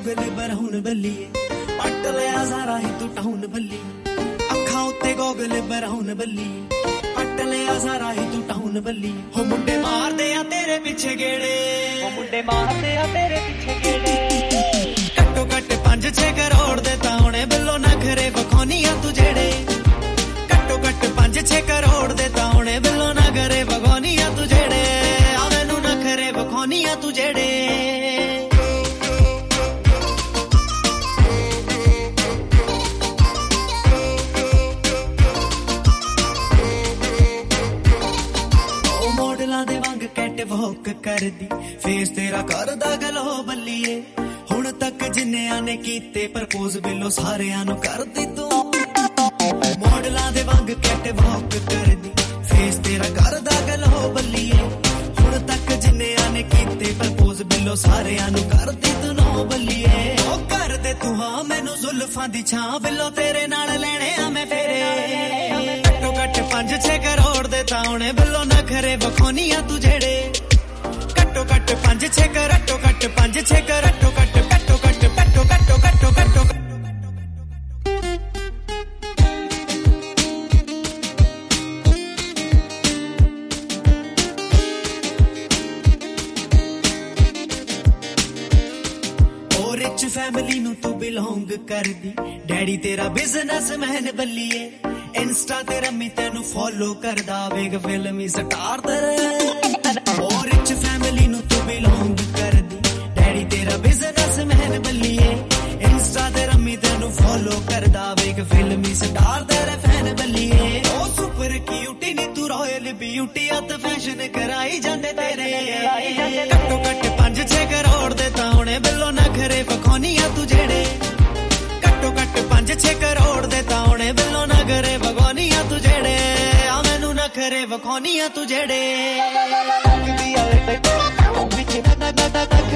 goggle brown ਬੱਲੀਏ ਪੱਟ ਲਿਆ ਸਾਰਾ ਹੀ ਤੂੰ ਟਾਉਨ ਬੱਲੀ ਅੱਖਾਂ ਉੱਤੇ ਗੋਗਲ ਬਰਾਉਨ ਬੱਲੀ ਪੱਟ ਲਿਆ ਸਾਰਾ ਹੀ ਤੂੰ ਟਾਉਨ ਬੱਲੀ ਹੋ ਮੁੰਡੇ ਮਾਰਦੇ ਆ ਤੇਰੇ ਪਿੱਛੇ ਗੇੜੇ ਉਹ ਮੁੰਡੇ ਮਾਰਦੇ ਆ ਤੇਰੇ ਪਿੱਛੇ ਗੇੜੇ ਘੱਟੋ ਘੱਟ 5-6 ਕਰੋੜ ਦੇ ਤਾਂ ਹੁਣੇ ਬਿੱਲੋ ਨਖਰੇ ਵਖਾਉਣੀਆਂ ਤੂੰ ਜਿਹੜੇ ਘੱਟੋ ਘੱਟ 5-6 ਕਰੋੜ ਦੇ ਤਾਂ ਹੁਣੇ ਬਿੱਲੋ ਨਖਰੇ ਵਖਾਉਣੀਆਂ ਤੂੰ ਜਿਹੜੇ ਆ ਮੈਨੂੰ ਨਖਰੇ ਵਖਾਉਣੀਆਂ ਤੂੰ ਜਿਹੜੇ ਦੇ ਵਾਂਗ ਕੈਟ ਵਾਕ ਕਰਦੀ ਫੇਸ ਤੇਰਾ ਕਰਦਾ ਗਲੋ ਬੱਲੀਏ ਹੁਣ ਤੱਕ ਜਿੰਨਿਆਂ ਨੇ ਕੀਤੇ ਪ੍ਰਪੋਜ਼ ਬਿੱਲੋ ਸਾਰਿਆਂ ਨੂੰ ਕਰਦੀ ਤੂੰ ਮਾਡਲਾਂ ਦੇ ਵਾਂਗ ਕੈਟ ਵਾਕ ਕਰਦੀ ਫੇਸ ਤੇਰਾ ਕਰਦਾ ਗਲੋ ਬੱਲੀਏ ਹੁਣ ਤੱਕ ਜਿੰਨਿਆਂ ਨੇ ਕੀਤੇ ਪ੍ਰਪੋਜ਼ ਬਿੱਲੋ ਸਾਰਿਆਂ ਨੂੰ ਕਰਦੀ ਤੂੰ ਨੋ ਬੱਲੀਏ ਉਹ ਕਰਦੇ ਤੂੰ ਹਾਂ ਮੈਨੂੰ ਜ਼ੁਲਫਾਂ ਦੀ ਛਾਂ ਬਿੱਲੋ ਤੇਰੇ ਨਾਲ ਲੈਣੇ ਆ ਮੈਂ ਫੇਰੇ ਘੱਟੋ ਘੱਟ 5-6 ਕਰੋੜ ਦੇ ਤਾਂ ਹੁਣੇ ਬਿੱਲੋ ਨਖਰੇ ਵਖਾਉਣੀਆਂ ਤੂੰ ਜਿਹੜੇ ਘੱਟੋ ਘੱਟ 5-6 ਘੱਟੋ ਘੱਟ 5-6 ਘੱਟੋ ਘੱਟ ਘੱਟੋ ਘੱਟ ਘੱਟੋ ਘੱਟੋ ਘੱਟੋ ਘੱਟੋ ਉਹ ਰਿਚ ਫੈਮਿਲੀ ਨੂੰ ਤੂੰ ਬਿਲੋਂਗ ਕਰਦੀ ਡੈਡੀ ਤੇਰਾ ਬਿਜ਼ਨਸਮੈਨ ਬੱਲੀਏ ਇੰਸਟਾ ਤੇ ਰਮੀ ਤੈਨੂੰ ਫੋਲੋ ਕਰਦਾ ਵੇਖ ਫਿਲਮੀ ਸਟਾਰ ਤੇਰੇ ਉਹ ਰਿਚ ਫੈਮਿਲੀ ਨੂੰ ਤੂੰ ਬਿਲੋਂਗ ਕਰਦੀ ਡੈਡੀ ਤੇਰਾ ਬਿਜ਼ਨਸਮੈਨ ਬੱਲੀਏ ਇੰਸਟਾ ਤੇ ਰਮੀ ਤੈਨੂੰ ਫੋਲੋ ਕਰਦਾ ਵੇਖ ਫਿਲਮੀ ਸਟਾਰ ਤੇਰੇ ਫੈਨ ਬੱਲੀਏ ਉਹ ਸੁਪਰ ਕਿਊਟੀ ਨੀ ਤੂੰ ਰਾਇਲ ਬਿਊਟੀ ਆ ਤੇ ਫੈਸ਼ਨ ਕਰਾਈ ਜਾਂਦੇ ਤੇਰੇ ਘੱਟੋ ਘੱਟ 5-6 ਕਰੋੜ ਦੇ ਤਾਂ ਹੁਣੇ ਬਿੱਲੋ ਨਖਰੇ ਵਖਾਉਣੀਆਂ ਤੂੰ ਜਿਹੜੇ ਘੱਟੋ ਘੱਟ 5-6 ਕਰੋੜ ਦੇ ਤਾਂ ਹੁਣੇ ਬਿੱਲੋ ਨਖਰੇ ਵਖਾਉਣੀਆਂ ਤੂੰ ਜਿਹੜੇ ਆ ਮੈਨੂੰ ਨਖਰੇ ਵਖਾਉਣੀਆਂ ਤੂੰ ਜਿਹੜੇ